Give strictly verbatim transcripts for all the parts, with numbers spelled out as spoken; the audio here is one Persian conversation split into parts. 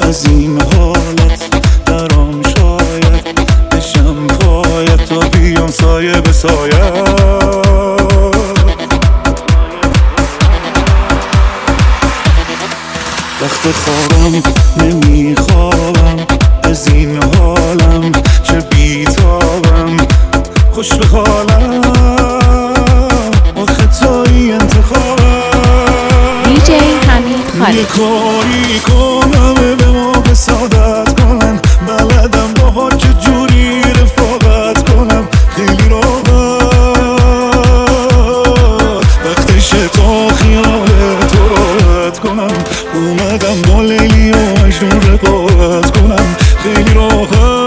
از این حالت درام شاید بشم پایت تا بیام سایه به سایت. وقت خوابم نمیخوابم از این حالم چه بیتابم خوش به حالم آخه تایی انتخابم. دی جی حمید خالد. یه کاری کنم به ما بسادت کنم بلدم باها چه جوری رفاقت کنم خیلی راحت وقتشه تا خیال تو راحت کنم اومدم با لیلی و مجنون رقابت کنم خیلی راحت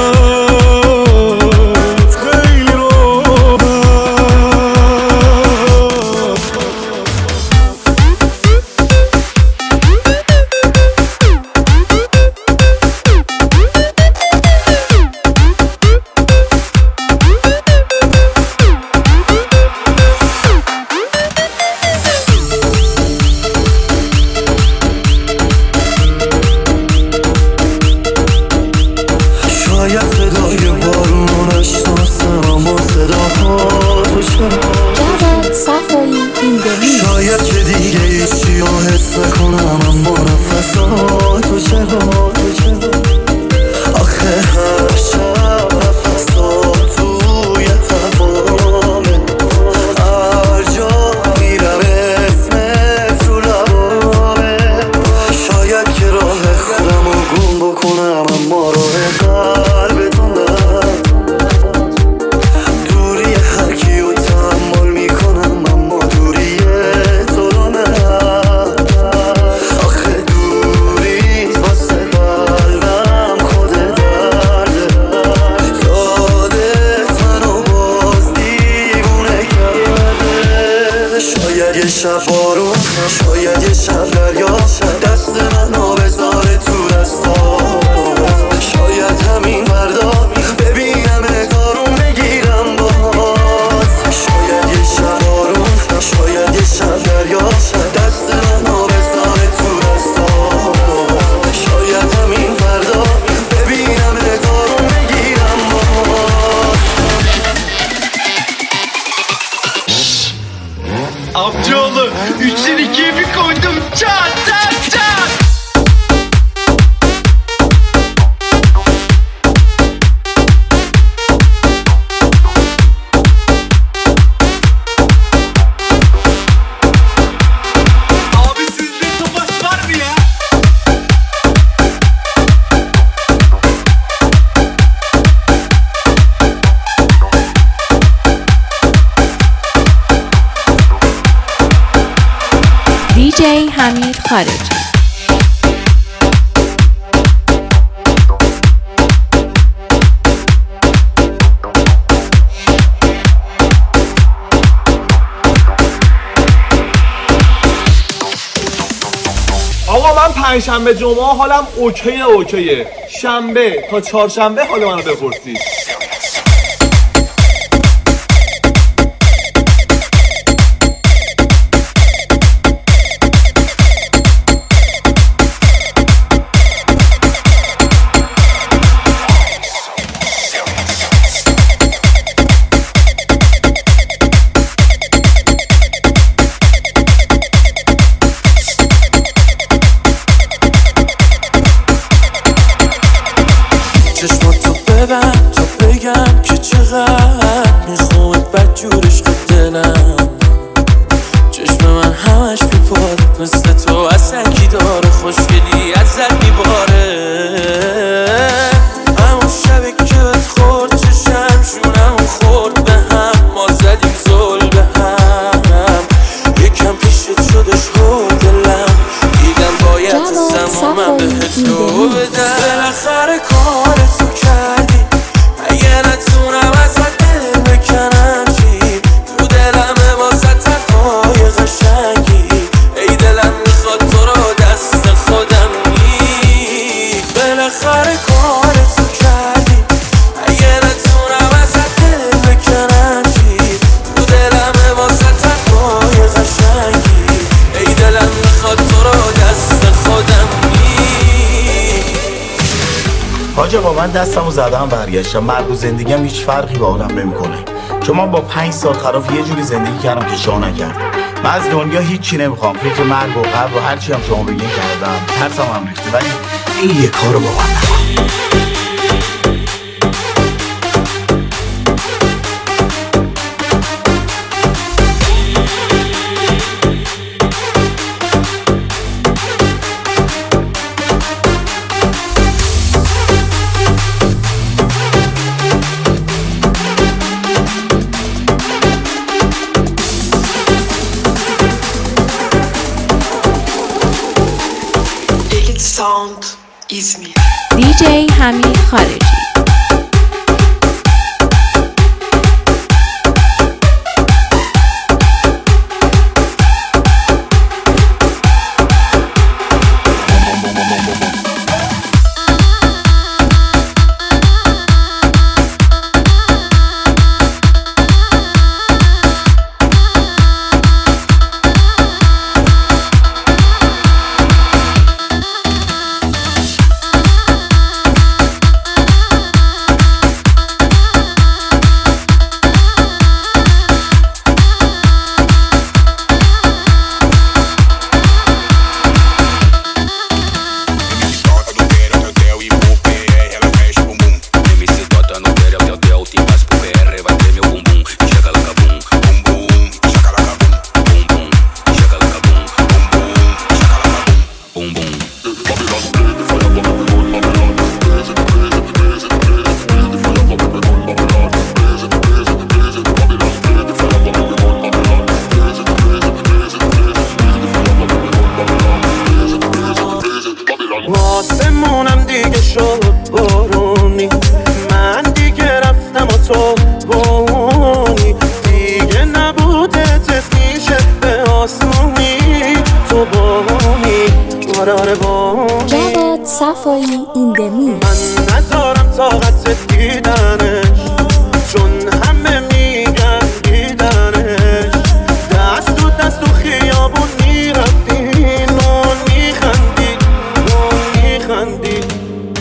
خیلی راحت. شاید که دیگه هیچی رو حس نکنم اما نفساتو چرا آخه هر شب نفسات توی تفاهمه هر جا میرم اسمت رو لبامه شاید که راه خودم رو گم بکنم اما راه قلبتون دارم دوری هر کی رو تحمل میکنم اما دوری تو رو نه آخه دوری واسه قلبم خود درده یادت منو باز دیوونه کرده. شاید یه شب بارون شاید یه شب دریا دست منو بذاره تو دستات شاید همین فردا ببینم دارون بگیرم باز شاید یه شب بارون شاید یه شب دریا دست منو بذاره تو دستات شاید همین فردا ببینم دارون بگیرم باز. Amcaoğlu üçten ikiye bir koydum çat çat çat. Abi sizde topaç var mı ya? دی جی حمید خارجی. آقا من پنجشنبه جمعه حالم اوکیه اوکیه شنبه تا چهارشنبه حال منو بپرسید. چشماتو ببند تا بگم که چقدر میخوامت بدجورش تو دلم چشم من همش بیپاره مثل تو اصلا کی داره خوشگلی ازت میباره همون شبی که بهت خورد چشم شونمو خورد به هم ما زدیم زل به هم یکم پیشت شدش هو دلم دیدم باید زمان من بهت رو بدم بالاخره کارتو کردی اگه نتونم ازت دل بکنم چی تو دلمه واسه حرفای قشنگی ای دلم میخواد تو رو دست خودم می بالاخره کارتو کردی اگه نتونم ازت دل بکنم چی تو دلمه واسه حرفای قشنگی ای دلم میخواد تو رو دست خودم می حاجه با من دستمو زدم برگشتم. مرگ و زندگیم هیچ فرقی با آدم نمیکنه، چون من با پنج سال خلاف یه جوری زندگی کردم که شاه نکرد. من از دنیا هیچی نمیخوام، فکر مرگ و قبر و هرچی هم شما بگین کردم، ترسم هم ریخته، ولی این یه کارو با من نکن. ساوند İzmir. دیجی حمید خارجی. آسمونم دیگه شد بارونی، من دیگه رفتم و تو بونی، دیگه نبوده تفیشه به آسمونی، تو بونی آره آره بونی. جواد صفایی ایندمی. من ندارم طاقت دیدنش، چون همه میگن دیدنش، دست تو دست تو خیابون میرفتین و میخندید و میخندید.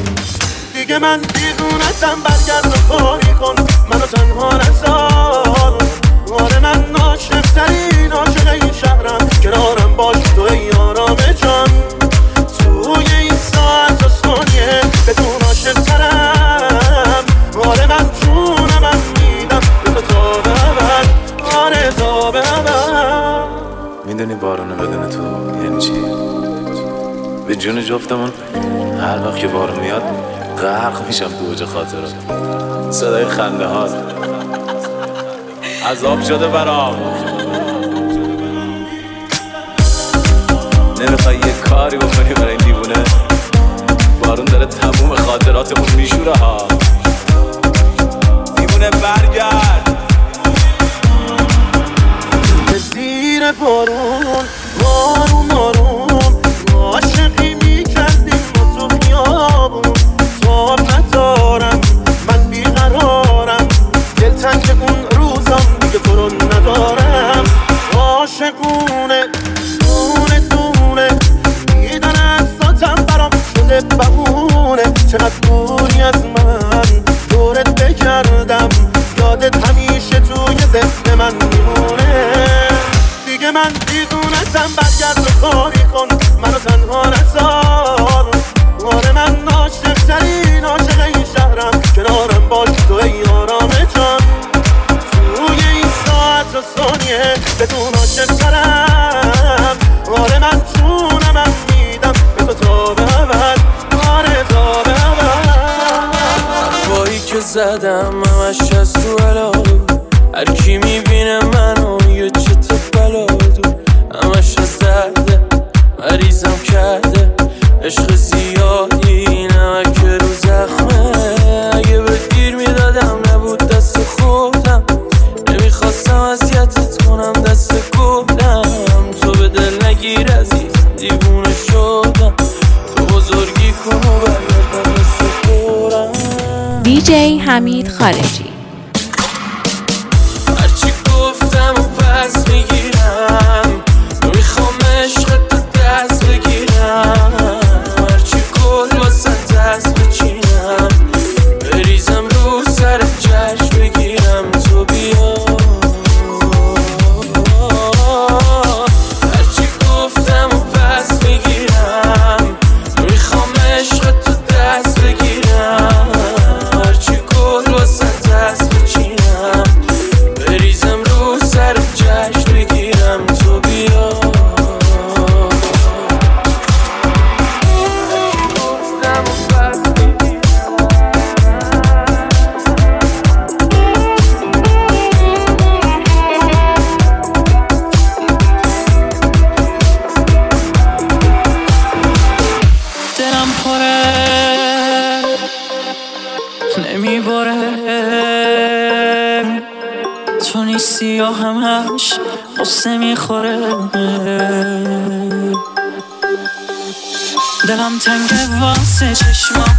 دیگه من دیگونتم، برگرد و کاری کن، منو تنها نذار. آره من عاشق‌ترین عاشق این شهرم، کنارم باش تو ای آرام جان. توی این ساعت و ثانیه بدون عاشق‌ترم. آره من جونم میدم به تو تا ببر، آره تا ببر. میدونی بارونه بدون تو یعنی چی؟ به جون جفتمون هر وقت که بارون میاد غرق میشم تو اوج خاطرات. صدای خنده هات عذاب شده برام. نمیخوای یه کاری بکنی برای این دیوونه؟ بارون داره تموم خاطراتمون میشوره ها. دیوونه برگرد. زیر بارون آروم آروم عاشقی میکردیم ما تو خیابون. تاب ندارم من بیقرارم، دلتنگ اون روزم دیگه تو رو ندارم. عاشقونه دونه دونه میدن احساتم برام شده بهونه. چقدر دوری از من دورت بگردم، یادت همیشه توی ذهن من میمونه. دیگه من دیگونتم، برگرد و کاری کن، منو تنها نذار. آره من عاشق‌ترین عاشق این شهرم، کنارم باش تو ای آرام جان. توی این ساعت و ثانیه بدون عاشق‌ترم. آره من جونم میدم به تو تا ببر، آره تا ببر. حرفایی که زدم همش از تو علاقه، هر کی میبینه منو میگه چه تو بلادو. همش از درده مریضم کرده، عشق زیادی نمک رو زخمه. اگه به گیر میدادم نبود دست خودم، نمیخواستم اذیتت کنم دست گلم. تو به دل نگیر عزیز دیوونه شدم، تو بزرگی کن و برگردم دست خورم. دیجی حمید خارجی. هرچی گفتم و پس میگیرم، میخوام عشقت تو دست بگیرم. هرچی گل واسه دست بچینم، نمیباره تو نیستی یا همش قصه میخوره دلم تنگه واسه چشمام